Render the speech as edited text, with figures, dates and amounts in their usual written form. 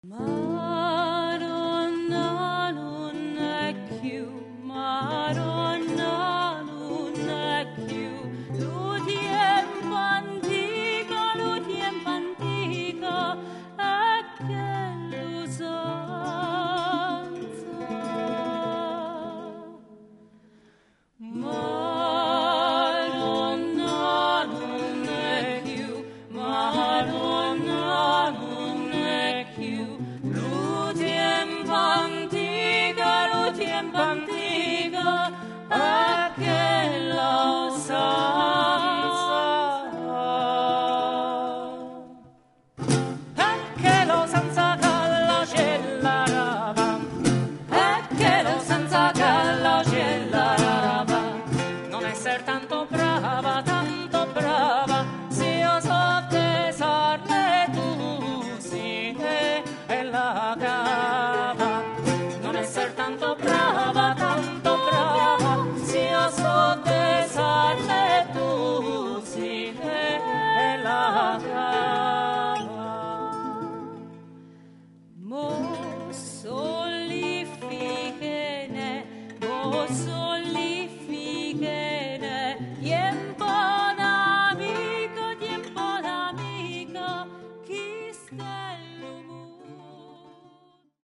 Madonna non è più, Madonna non è più, lo tempo antica, è che l'usanza. Madonna non è più, Madonna non è più, lo tempo antica, è che l'usanza. È che l'usanza calla cella rava, è che l'usanza calla cella rava, non essere tanto brava, se io so tesarne tu sì e la cava, non essere tanto brava, se io so tesarne tu sì e la cava. Mo solifichene, jem